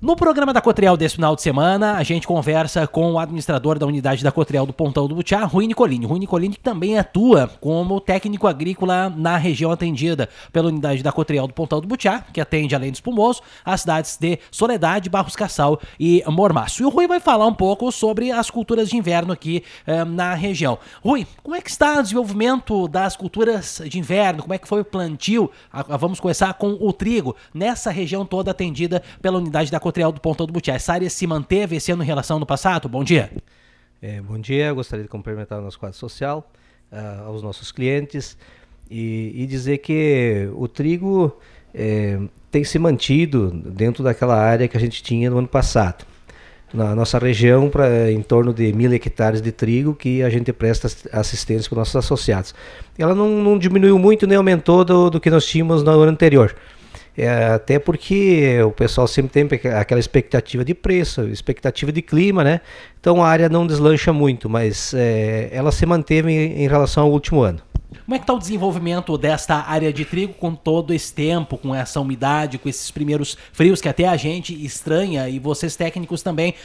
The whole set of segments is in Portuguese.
No programa da Cotriel desse final de semana, a gente conversa com o administrador da unidade da Cotriel do Pontão do Butiá, Rui Nicolini. Rui Nicolini que também atua como técnico agrícola na região atendida pela unidade da Cotriel do Pontão do Butiá, que atende, além do Espumoso, as cidades de Soledade, Barros Cassal e Mormaço. E o Rui vai falar um pouco sobre as culturas de inverno aqui na região. Rui, como é que está o desenvolvimento das culturas de inverno? Como é que foi o plantio? Vamos começar com o trigo, nessa região toda atendida pela unidade da Cotriel do Pontão do Butiá. Essa área se manteve esse ano em relação ao passado? Bom dia. Bom dia, eu gostaria de cumprimentar o nosso quadro social, aos nossos clientes e dizer que o trigo tem se mantido dentro daquela área que a gente tinha no ano passado. Na nossa região, em torno de 1.000 hectares de trigo que a gente presta assistência para os nossos associados. Ela não diminuiu muito nem aumentou do que nós tínhamos no ano anterior. Até porque o pessoal sempre tem aquela expectativa de preço, expectativa de clima, né? Então a área não deslancha muito, mas ela se manteve em relação ao último ano. Como é que está o desenvolvimento desta área de trigo com todo esse tempo, com essa umidade, com esses primeiros frios que até a gente estranha e vocês técnicos também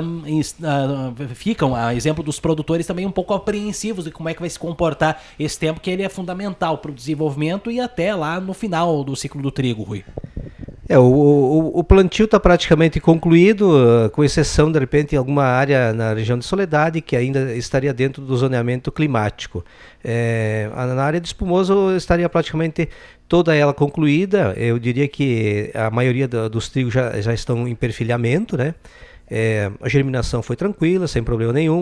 ficam, a exemplo dos produtores, também um pouco apreensivos de como é que vai se comportar esse tempo, que ele é fundamental para o desenvolvimento e até lá no final do ciclo do trigo, Rui? O plantio está praticamente concluído, com exceção, de repente, em alguma área na região de Soledade, que ainda estaria dentro do zoneamento climático. Na área de Espumoso estaria praticamente toda ela concluída. Eu diria que a maioria dos trigos já estão em perfilhamento, né? A germinação foi tranquila, sem problema nenhum.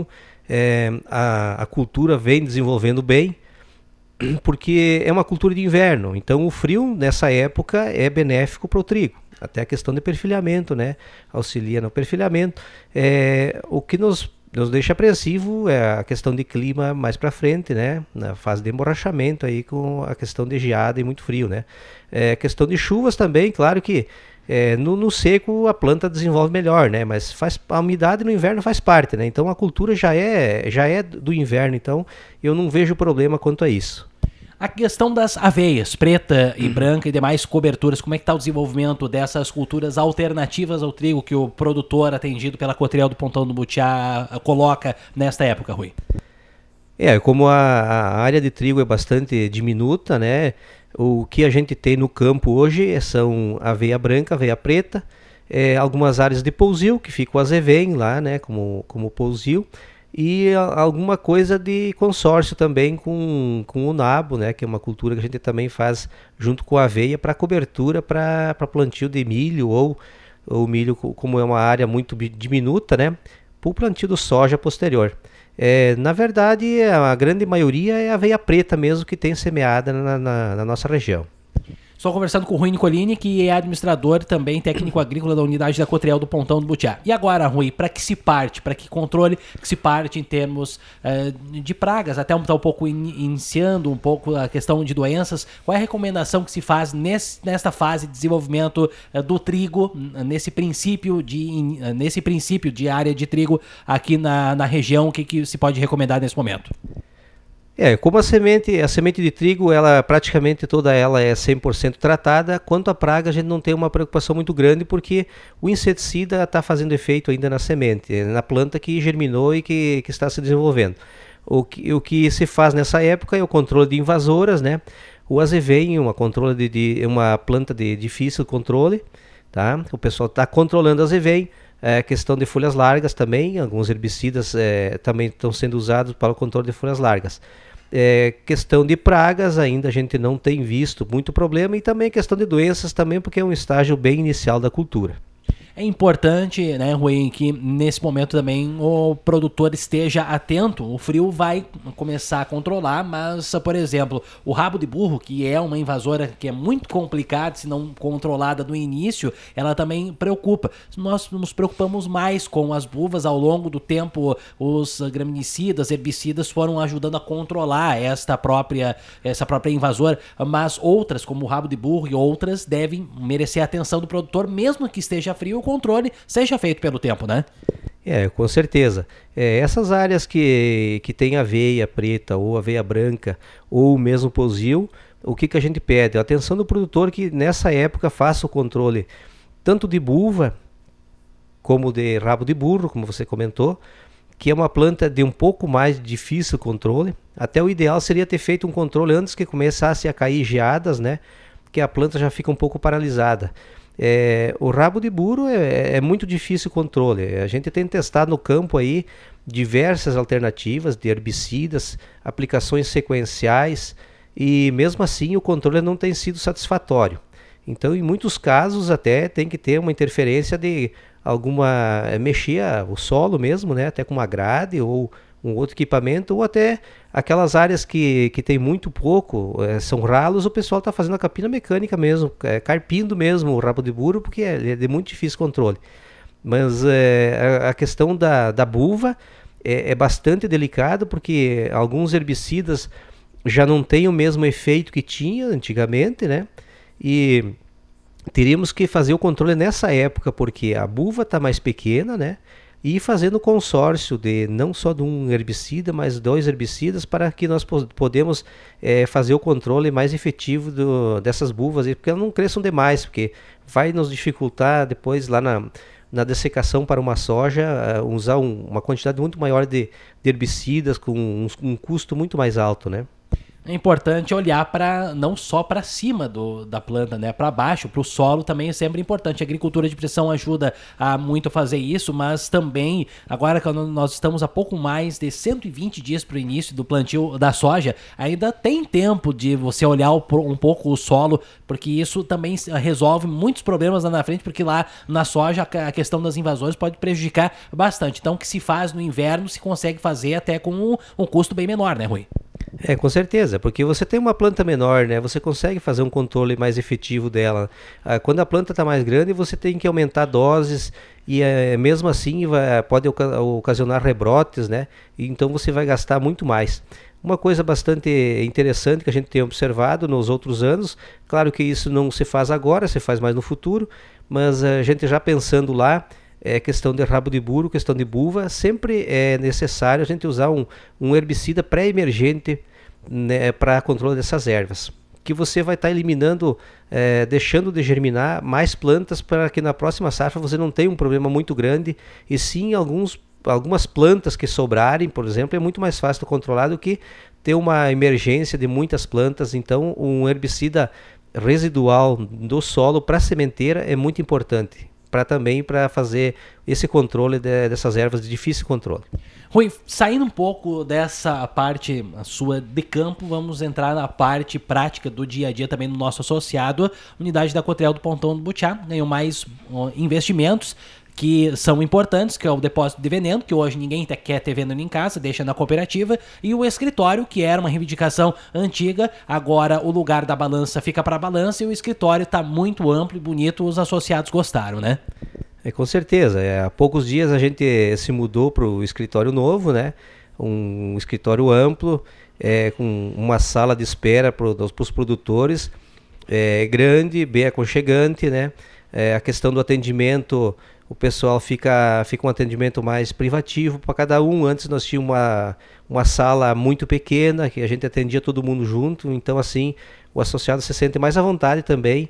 A cultura vem desenvolvendo bem, porque é uma cultura de inverno, então o frio nessa época é benéfico para o trigo, até a questão de perfilhamento, né? Auxilia no perfilhamento. O que nos deixa apreensivo é a questão de clima mais para frente, né? Na fase de emborrachamento aí, com a questão de geada e muito frio, né? Questão de chuvas também, claro que no seco a planta desenvolve melhor, né? Mas a umidade no inverno faz parte, né? Então a cultura já é do inverno, então eu não vejo problema quanto a isso. A questão das aveias, preta e branca e demais coberturas, como é que está o desenvolvimento dessas culturas alternativas ao trigo que o produtor atendido pela Cotriel do Pontão do Butiá coloca nesta época, Rui? Como a área de trigo é bastante diminuta, né? O que a gente tem no campo hoje são aveia branca, aveia preta, algumas áreas de pousio, que fica o azevém lá, né? Como pousio, e alguma coisa de consórcio também com o nabo, né? Que é uma cultura que a gente também faz junto com a aveia para cobertura, para plantio de milho, ou o milho, como é uma área muito diminuta, né? Para o plantio do soja posterior. Na verdade, a grande maioria é aveia preta mesmo que tem semeada na nossa região. Estou conversando com o Rui Nicolini, que é administrador também técnico agrícola da unidade da Cotriel do Pontão do Butiá. E agora, Rui, para que se parte, para que controle que se parte em termos de pragas, até está um pouco iniciando um pouco a questão de doenças, qual é a recomendação que se faz nesta fase de desenvolvimento do trigo, nesse princípio de área de trigo aqui na região, o que se pode recomendar nesse momento? Como a semente de trigo, ela praticamente toda ela é 100% tratada. Quanto à praga, a gente não tem uma preocupação muito grande, porque o inseticida está fazendo efeito ainda na semente, na planta que germinou e que está se desenvolvendo. O que se faz nessa época é o controle de invasoras, né? O azevém, uma planta de difícil controle, tá? O pessoal está controlando o azevém. Questão de folhas largas também, alguns herbicidas também estão sendo usados para o controle de folhas largas. Questão de pragas ainda a gente não tem visto muito problema, e também questão de doenças também, porque é um estágio bem inicial da cultura. É importante, né, Rui, que nesse momento também o produtor esteja atento. O frio vai começar a controlar, mas, por exemplo, o rabo de burro, que é uma invasora que é muito complicada, se não controlada no início, ela também preocupa. Nós nos preocupamos mais com as buvas. Ao longo do tempo, os graminicidas, herbicidas foram ajudando a controlar essa própria invasora, mas outras, como o rabo de burro e outras, devem merecer a atenção do produtor, mesmo que esteja frio, o controle seja feito pelo tempo, né? Com certeza. Essas áreas que tem aveia preta ou aveia branca ou mesmo pousio, o que a gente pede? A atenção do produtor que nessa época faça o controle tanto de buva como o de rabo de burro, como você comentou, que é uma planta de um pouco mais difícil controle. Até o ideal seria ter feito um controle antes que começasse a cair geadas, né? Que a planta já fica um pouco paralisada. O rabo de burro é muito difícil o controle. A gente tem testado no campo aí diversas alternativas de herbicidas, aplicações sequenciais, e mesmo assim o controle não tem sido satisfatório. Então, em muitos casos, até tem que ter uma interferência de mexer o solo mesmo, né? Até com uma grade ou um outro equipamento, ou até aquelas áreas que tem muito pouco, são ralos, o pessoal está fazendo a capina mecânica mesmo, carpindo mesmo o rabo de burro, porque é de muito difícil controle. Mas a questão da buva é bastante delicado, porque alguns herbicidas já não têm o mesmo efeito que tinha antigamente, né? E teríamos que fazer o controle nessa época, porque a buva está mais pequena, né? E fazendo consórcio de não só de um herbicida, mas 2 herbicidas, para que nós podemos fazer o controle mais efetivo dessas buvas, porque elas não cresçam demais, porque vai nos dificultar depois lá na dessecação para uma soja, usar uma quantidade muito maior de herbicidas com um custo muito mais alto, né? É importante olhar para não só para cima da planta, né, para baixo, para o solo também é sempre importante. A agricultura de precisão ajuda a muito fazer isso, mas também agora que nós estamos a pouco mais de 120 dias para o início do plantio da soja, ainda tem tempo de você olhar um pouco o solo, porque isso também resolve muitos problemas lá na frente, porque lá na soja a questão das invasões pode prejudicar bastante. Então, o que se faz no inverno se consegue fazer até com um custo bem menor, né, Rui? Com certeza, porque você tem uma planta menor, né? Você consegue fazer um controle mais efetivo dela. Quando a planta está mais grande, você tem que aumentar doses e mesmo assim pode ocasionar rebrotes, né? E então você vai gastar muito mais. Uma coisa bastante interessante que a gente tem observado nos outros anos, claro que isso não se faz agora, se faz mais no futuro, mas a gente já pensando lá, questão de rabo de burro, questão de buva, sempre é necessário a gente usar um herbicida pré-emergente, né, para controle dessas ervas, que você vai estar eliminando, deixando de germinar mais plantas, para que na próxima safra você não tenha um problema muito grande, e sim algumas plantas que sobrarem, por exemplo, é muito mais fácil de controlar do que ter uma emergência de muitas plantas. Então um herbicida residual do solo para a sementeira é muito importante, para fazer esse controle dessas ervas de difícil controle. Rui, saindo um pouco dessa parte sua de campo, vamos entrar na parte prática do dia a dia também no nosso associado, Unidade da Cotreal do Pontão do Butiá, ganhou mais investimentos que são importantes, que é o depósito de veneno, que hoje ninguém quer ter veneno em casa, deixa na cooperativa, e o escritório, que era uma reivindicação antiga, agora o lugar da balança fica para a balança e o escritório está muito amplo e bonito, os associados gostaram, né? Com certeza, há poucos dias a gente se mudou para o escritório novo, né? Um escritório amplo, com uma sala de espera para os produtores, grande, bem aconchegante, né? A questão do atendimento, o pessoal fica um atendimento mais privativo para cada um. Antes nós tínhamos uma sala muito pequena, que a gente atendia todo mundo junto, então assim o associado se sente mais à vontade também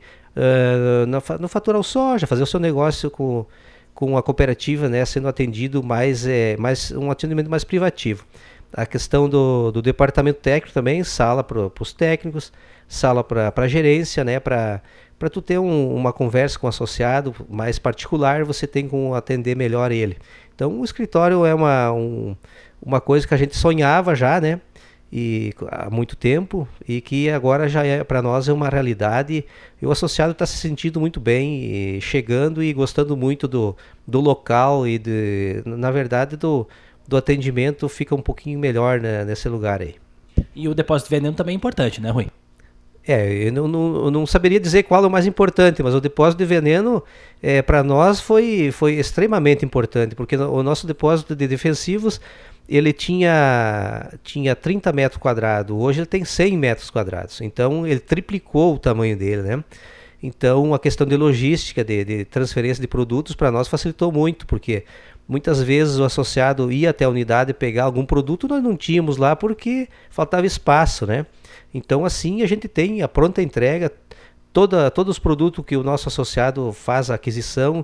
no faturar o soja, fazer o seu negócio com a cooperativa, né, sendo atendido mais um atendimento mais privativo. A questão do departamento técnico também, sala para os técnicos, sala para a gerência, né, para tu ter uma conversa com o associado mais particular, você tem como atender melhor ele. Então o escritório é uma coisa que a gente sonhava já, né, e há muito tempo, e que agora já para nós é uma realidade, e o associado está se sentindo muito bem, e chegando e gostando muito do local e na verdade do atendimento fica um pouquinho melhor, né, nesse lugar aí. E o depósito de veneno também é importante, né, Rui? Eu não saberia dizer qual é o mais importante, mas o depósito de veneno para nós foi extremamente importante, porque o nosso depósito de defensivos ele tinha 30 metros quadrados, hoje ele tem 100 metros quadrados, então ele triplicou o tamanho dele, né? Então a questão de logística, de transferência de produtos para nós facilitou muito, porque muitas vezes o associado ia até a unidade pegar algum produto, nós não tínhamos lá porque faltava espaço, né? Então assim a gente tem a pronta entrega, todos os produtos que o nosso associado faz a aquisição,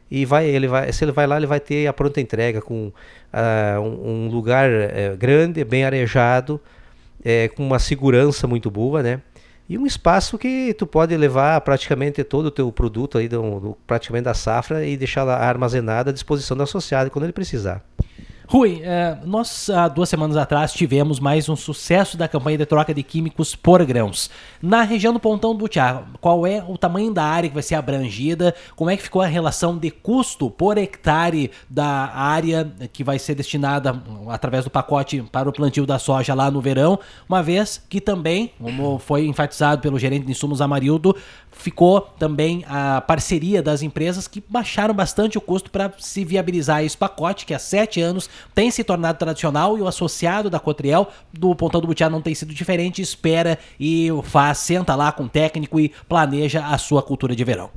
e se ele vai lá, ele vai ter a pronta entrega com um lugar grande, bem arejado, com uma segurança muito boa, né? E um espaço que tu pode levar praticamente todo o teu produto aí praticamente da safra e deixar lá armazenado à disposição do associado quando ele precisar. Rui, nós há 2 semanas atrás tivemos mais um sucesso da campanha de troca de químicos por grãos. Na região do Pontão do Butiá, qual é o tamanho da área que vai ser abrangida? Como é que ficou a relação de custo por hectare da área que vai ser destinada através do pacote para o plantio da soja lá no verão? Uma vez que também, como foi enfatizado pelo gerente de insumos Amarildo, ficou também a parceria das empresas que baixaram bastante o custo para se viabilizar esse pacote, que há 7 anos tem se tornado tradicional, e o associado da Cotriel do Pontão do Butiá não tem sido diferente, espera e senta lá com o técnico e planeja a sua cultura de verão.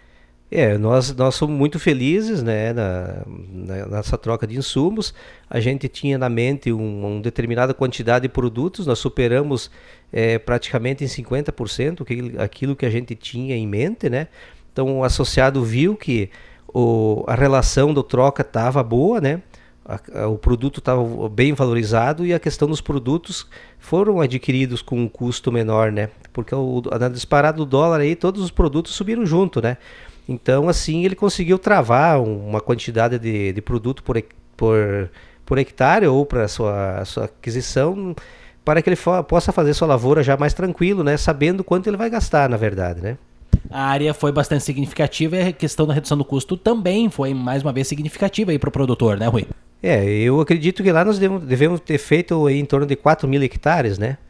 Nós somos muito felizes, né, nessa troca de insumos. A gente tinha na mente uma determinada quantidade de produtos, nós superamos praticamente em 50% aquilo que a gente tinha em mente, né? Então o associado viu que a relação do troca estava boa, né? O produto estava bem valorizado e a questão dos produtos foram adquiridos com um custo menor, né? Porque na disparada do dólar aí, todos os produtos subiram junto, né? Então, assim, ele conseguiu travar uma quantidade de produto por hectare ou para a sua aquisição, para que ele possa fazer sua lavoura já mais tranquilo, né? Sabendo quanto ele vai gastar, na verdade, né? A área foi bastante significativa e a questão da redução do custo também foi, mais uma vez, significativa aí para o produtor, né, Rui? Eu acredito que lá nós devemos ter feito em torno de 4.000 hectares, né?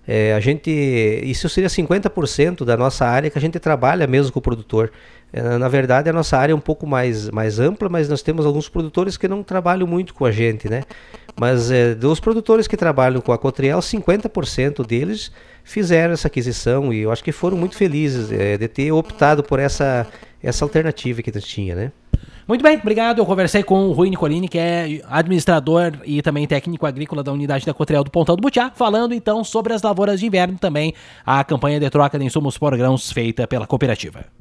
Isso seria 50% da nossa área que a gente trabalha mesmo com o produtor. Na verdade, a nossa área é um pouco mais ampla, mas nós temos alguns produtores que não trabalham muito com a gente, né? Mas dos produtores que trabalham com a Cotriel, 50% deles fizeram essa aquisição e eu acho que foram muito felizes de ter optado por essa alternativa que a gente tinha, né? Muito bem, obrigado. Eu conversei com o Rui Nicolini, que é administrador e também técnico agrícola da unidade da Cotriel do Pontão do Butiá, falando então sobre as lavouras de inverno também, a campanha de troca de insumos por grãos feita pela cooperativa.